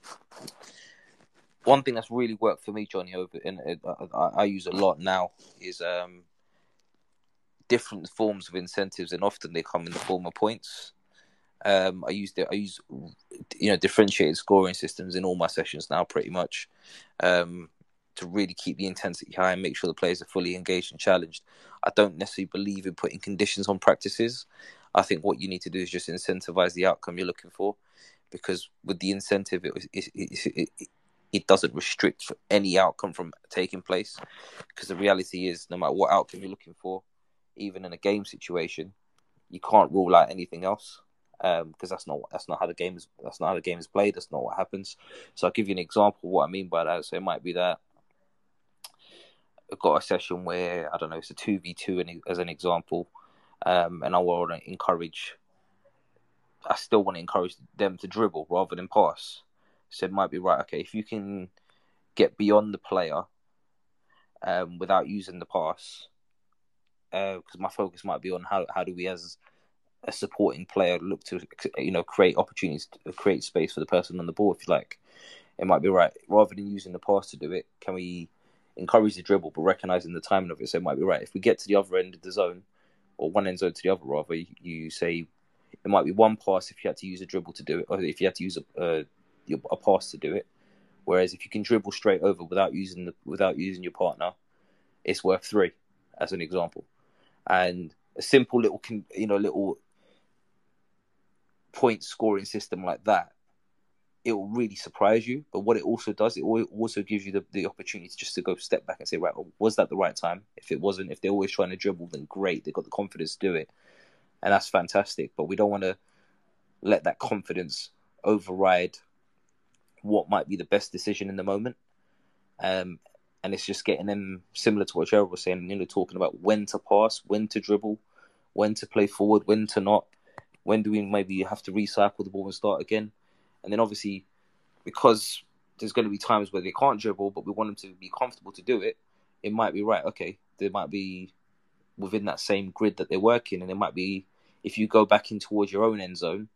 one thing that's really worked for me, Johnny, over and I, I use a lot now is um, different forms of incentives, and often they come in the form of points. Um, I use the, I use you know differentiated scoring systems in all my sessions now, pretty much, um, to really keep the intensity high and make sure the players are fully engaged and challenged. I don't necessarily believe in putting conditions on practices. I think what you need to do is just incentivize the outcome you're looking for, because with the incentive, it it, it, it, it doesn't restrict any outcome from taking place. Because the reality is, no matter what outcome you're looking for, even in a game situation, you can't rule out anything else. Um, because that's not that's not how the game is that's not how the game is played. That's not what happens. So I'll give you an example of what I mean by that. So it might be that I've got a session where, I don't know, it's a two v two as an example, um, and I want to encourage. I still want to encourage them to dribble rather than pass. So it might be right. Okay, if you can get beyond the player um, without using the pass, because uh, my focus might be on how how do we as a supporting player look to, you know, create opportunities, to create space for the person on the ball, if you like. It might be right, rather than using the pass to do it, can we encourage the dribble, but recognizing the timing of it? So it might be right, if we get to the other end of the zone, or one end zone to the other, rather, you, you say it might be one pass if you had to use a dribble to do it, or if you had to use a, a, a pass to do it. Whereas if you can dribble straight over without using the without using your partner, it's worth three, as an example. And a simple little, you know, little point scoring system like that, it will really surprise you. But what it also does, it also gives you the, the opportunity to just to go step back and say, right, well, was that the right time? If it wasn't, if they're always trying to dribble, then great, they've got the confidence to do it, and that's fantastic. But we don't want to let that confidence override what might be the best decision in the moment. Um, and it's just getting them, similar to what Gerald was saying, you know, talking about when to pass, when to dribble, when to play forward, when to not. When do we maybe have to recycle the ball and start again? And then obviously, because there's going to be times where they can't dribble, but we want them to be comfortable to do it, it might be right, okay, they might be within that same grid that they're working, and it might be, if you go back in towards your own end zone,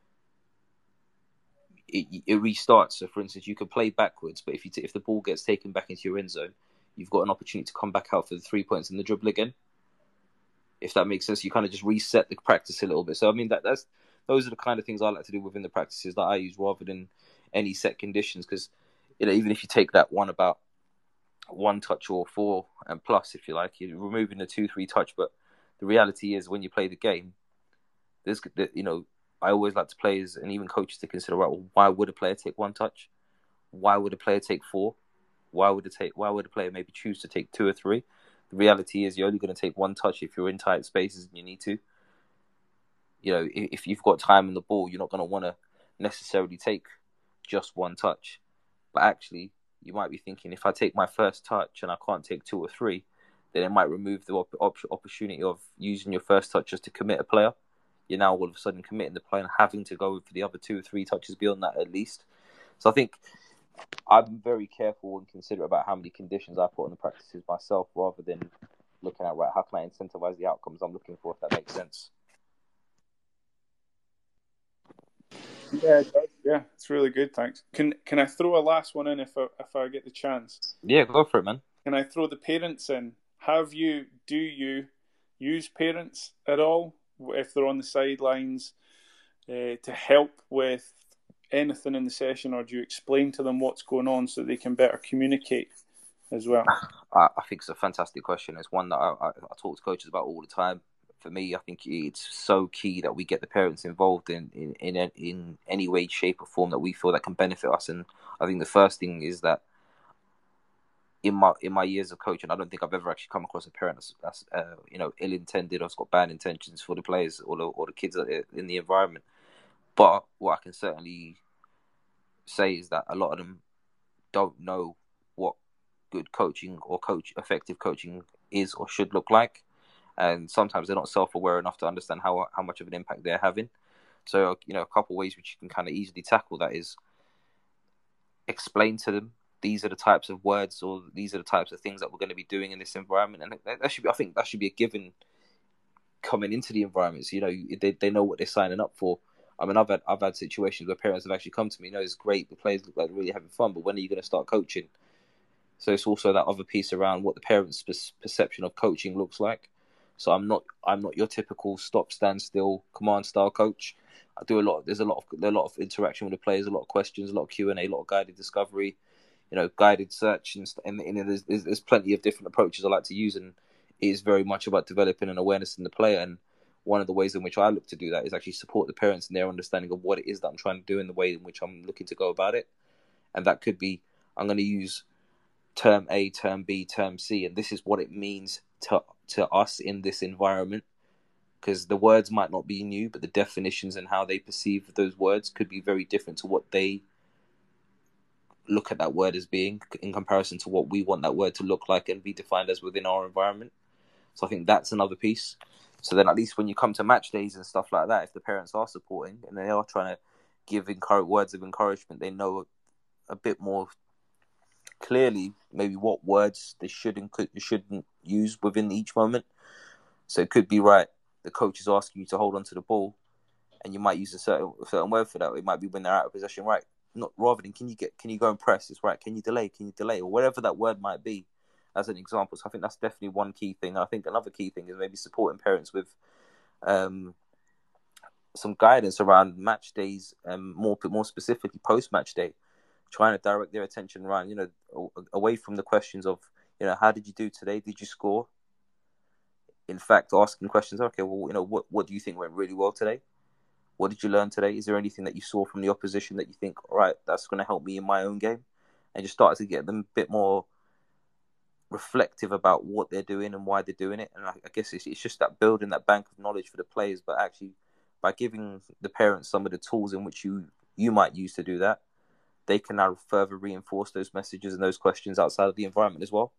it, it restarts. So for instance, you could play backwards, but if you t- if the ball gets taken back into your end zone, you've got an opportunity to come back out for the three points and the dribble again. If that makes sense, you kind of just reset the practice a little bit. So I mean, that that's those are the kind of things I like to do within the practices that I use, rather than any set conditions. Because, you know, even if you take that one about one touch or four and plus, if you like, you're removing the two three touch. But the reality is, when you play the game, there's, you know, I always like to players and even coaches to consider, right, well, why would a player take one touch? Why would a player take four? Why would it take? Why would a player maybe choose to take two or three? The reality is, you're only going to take one touch if you're in tight spaces and you need to. You know, if you've got time on the ball, you're not going to want to necessarily take just one touch. But actually, you might be thinking, if I take my first touch and I can't take two or three, then it might remove the op- op- opportunity of using your first touch just to commit a player. You're now all of a sudden committing the play and having to go for the other two or three touches beyond that at least. So I think I'm very careful and considerate about how many conditions I put on the practices myself, rather than looking at, right, how can I incentivize the outcomes I'm looking for, if that makes sense. Yeah, it does. Yeah, it's really good. Thanks. Can Can I throw a last one in if I, if I get the chance? Yeah, go for it, man. Can I throw the parents in? Have you? Do you use parents at all if they're on the sidelines, uh, to help with anything in the session, or do you explain to them what's going on so they can better communicate as well? I, I think it's a fantastic question. It's one that I, I, I talk to coaches about all the time. For me, I think it's so key that we get the parents involved in in, in in any way, shape or form that we feel that can benefit us. And I think the first thing is that in my in my years of coaching, I don't think I've ever actually come across a parent that's, that's uh, you know, ill-intended or has got bad intentions for the players or the, or the kids in the environment. But what I can certainly say is that a lot of them don't know what good coaching or coach effective coaching is or should look like. And sometimes they're not self-aware enough to understand how how much of an impact they're having. So, you know, a couple of ways which you can kind of easily tackle that is explain to them these are the types of words or these are the types of things that we're going to be doing in this environment. And that, that should be, I think that should be a given coming into the environment. So, you know, they they know what they're signing up for. I mean, I've had I've had situations where parents have actually come to me, you know, it's great, the players look like they're really having fun, but when are you going to start coaching? So it's also that other piece around what the parents' perception of coaching looks like. So I'm not I'm not your typical stop, stand still, command style coach. I do a lot. There's a lot of there's a lot of interaction with the players, a lot of questions, a lot of Q and A, a lot of guided discovery, you know, guided search, and and, and there's, there's there's plenty of different approaches I like to use, and it is very much about developing an awareness in the player. And one of the ways in which I look to do that is actually support the parents in their understanding of what it is that I'm trying to do and the way in which I'm looking to go about it. And that could be, I'm going to use term A, term B, term C, and this is what it means to to us in this environment, because the words might not be new, but the definitions and how they perceive those words could be very different to what they look at that word as being in comparison to what we want that word to look like and be defined as within our environment. So I think that's another piece. So then at least when you come to match days and stuff like that, if the parents are supporting and they are trying to give encourage, words of encouragement, they know a, a bit more clearly maybe what words they should and could, shouldn't use within each moment. So it could be, right, the coach is asking you to hold on to the ball and you might use a certain a certain word for that. It might be when they're out of possession, right? Not rather than can you get can you go and press? It's right. Can you delay? Can you delay? Or whatever that word might be as an example. So I think that's definitely one key thing. I think another key thing is maybe supporting parents with um, some guidance around match days, and more more specifically post match day, trying to direct their attention around, you know, away from the questions of, you know, how did you do today? Did you score? In fact, asking questions, okay, well, you know, what, what do you think went really well today? What did you learn today? Is there anything that you saw from the opposition that you think, all right, that's going to help me in my own game? And just start to get them a bit more reflective about what they're doing and why they're doing it. And I, I guess it's, it's just that building that bank of knowledge for the players, but actually by giving the parents some of the tools in which you, you might use to do that, they can now further reinforce those messages and those questions outside of the environment as well.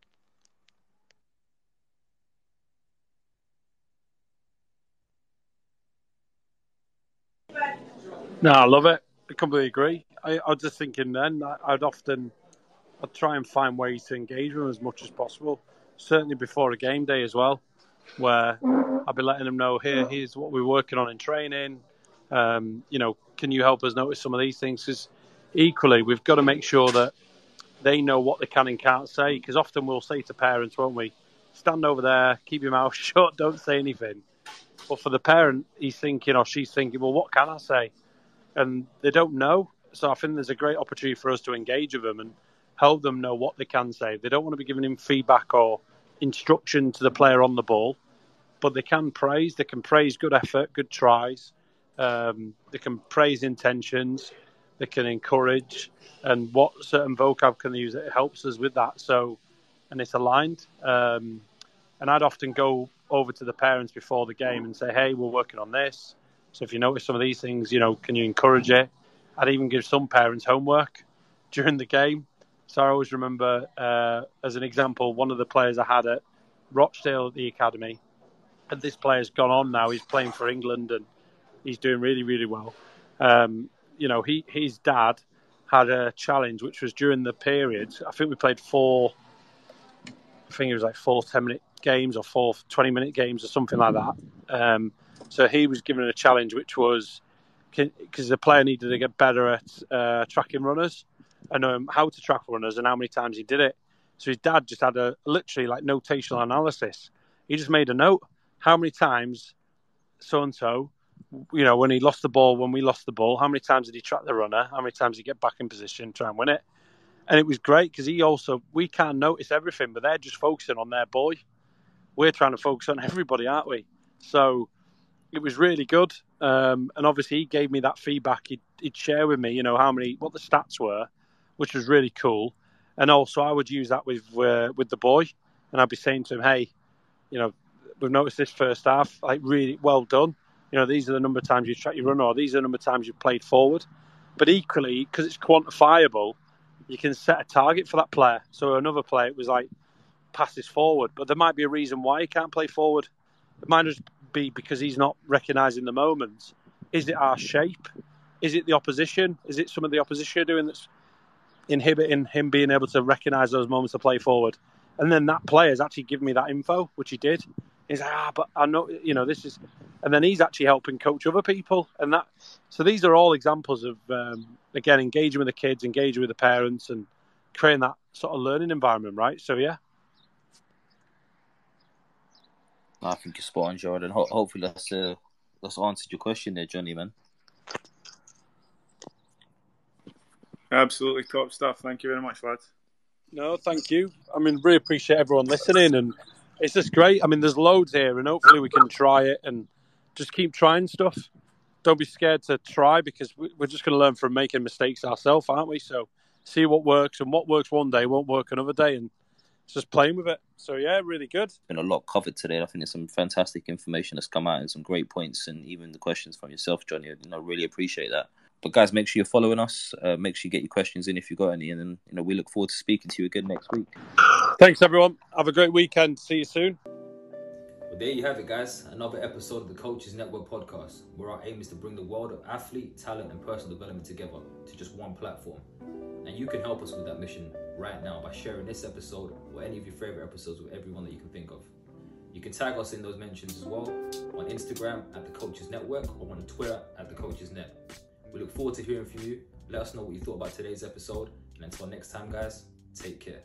No, I love it. I completely agree. I, I was just thinking then, I'd often I'd try and find ways to engage with them as much as possible, certainly before a game day as well, where I'd be letting them know, here, here's what we're working on in training. Um, you know, can you help us notice some of these things? Because equally, we've got to make sure that they know what they can and can't say, because often we'll say to parents, won't we, stand over there, keep your mouth shut, don't say anything. But for the parent, he's thinking or she's thinking, well, what can I say? And they don't know. So I think there's a great opportunity for us to engage with them and help them know what they can say. They don't want to be giving him feedback or instruction to the player on the ball, but they can praise. They can praise good effort, good tries. Um, they can praise intentions. They can encourage. And what certain vocab can they use that helps us with that. So, and it's aligned. Um, and I'd often go over to the parents before the game and say, hey, we're working on this. So if you notice some of these things, you know, can you encourage it? I'd even give some parents homework during the game. So I always remember, uh, as an example, one of the players I had at Rochdale at the academy, and this player's gone on now. He's playing for England and he's doing really, really well. Um, you know, he his dad had a challenge, which was during the period. I think we played four, I think it was like four ten-minute games or four twenty-minute games or something like that. Um, so he was given a challenge, which was, because the player needed to get better at uh, tracking runners and um, how to track runners and how many times he did it. So his dad just had a literally like notational analysis. He just made a note. How many times so-and-so, you know, when he lost the ball, when we lost the ball, how many times did he track the runner? How many times did he get back in position, try and win it? And it was great because he also, we can't notice everything, but they're just focusing on their boy. We're trying to focus on everybody, aren't we? So it was really good. Um, and obviously he gave me that feedback. He'd, he'd share with me, you know, how many, what the stats were, which was really cool. And also I would use that with uh, with the boy. And I'd be saying to him, hey, you know, we've noticed this first half, like really well done. You know, these are the number of times you track your run, or these are the number of times you've played forward. But equally, because it's quantifiable, you can set a target for that player. So another player, it was like passes forward, but there might be a reason why he can't play forward. It might just be because he's not recognising the moments. Is it our shape? Is it the opposition? Is it some of the opposition doing that's inhibiting him being able to recognise those moments to play forward? And then that player's actually given me that info, which he did. He's like, ah, but I know, you know, this is, and then he's actually helping coach other people. And that, so these are all examples of, um, again, engaging with the kids, engaging with the parents, and creating that sort of learning environment, right? So, yeah. I think you're spot on, Jordan. Ho- hopefully that's, uh, that's answered your question there, Johnny, man. Absolutely top stuff. Thank you very much, lads. No, thank you. I mean, really appreciate everyone listening, and it's just great. I mean, there's loads here, and hopefully we can try it and just keep trying stuff. Don't be scared to try, because we're just going to learn from making mistakes ourselves, aren't we? So see what works, and what works one day won't work another day, and just playing with it. So yeah, really good. Been a lot covered today. I think there's some fantastic information that's come out and some great points, and even the questions from yourself, Johnny. You know, really appreciate that. But guys, make sure you're following us. Uh, make sure you get your questions in if you've got any, and then you know we look forward to speaking to you again next week. Thanks, everyone. Have a great weekend. See you soon. Well, there you have it, guys. Another episode of the Coaches Network podcast, where our aim is to bring the world of athlete, talent, and personal development together to just one platform. And you can help us with that mission right now by sharing this episode or any of your favorite episodes with everyone that you can think of. You can tag us in those mentions as well on Instagram at the Coaches Network or on Twitter at the Coaches Net. We look forward to hearing from you. Let us know what you thought about today's episode. And until next time, guys, take care.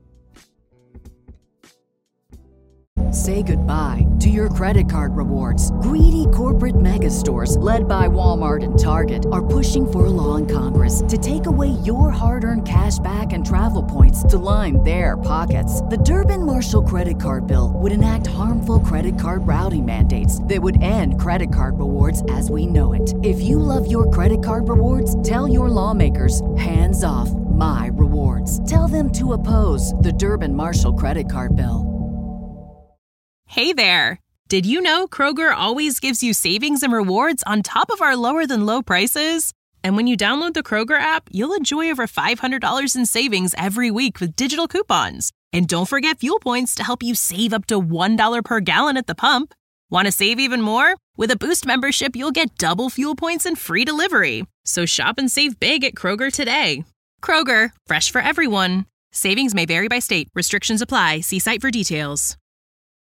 Say goodbye to your credit card rewards. Greedy corporate mega stores, led by Walmart and Target, are pushing for a law in Congress to take away your hard-earned cash back and travel points to line their pockets. The Durbin-Marshall credit card bill would enact harmful credit card routing mandates that would end credit card rewards as we know it. If you love your credit card rewards, tell your lawmakers, hands off my rewards. Tell them to oppose the Durbin-Marshall credit card bill. Hey there! Did you know Kroger always gives you savings and rewards on top of our lower than low prices? And when you download the Kroger app, you'll enjoy over five hundred dollars in savings every week with digital coupons. And don't forget fuel points to help you save up to one dollar per gallon at the pump. Want to save even more? With a Boost membership, you'll get double fuel points and free delivery. So shop and save big at Kroger today. Kroger, fresh for everyone. Savings may vary by state. Restrictions apply. See site for details.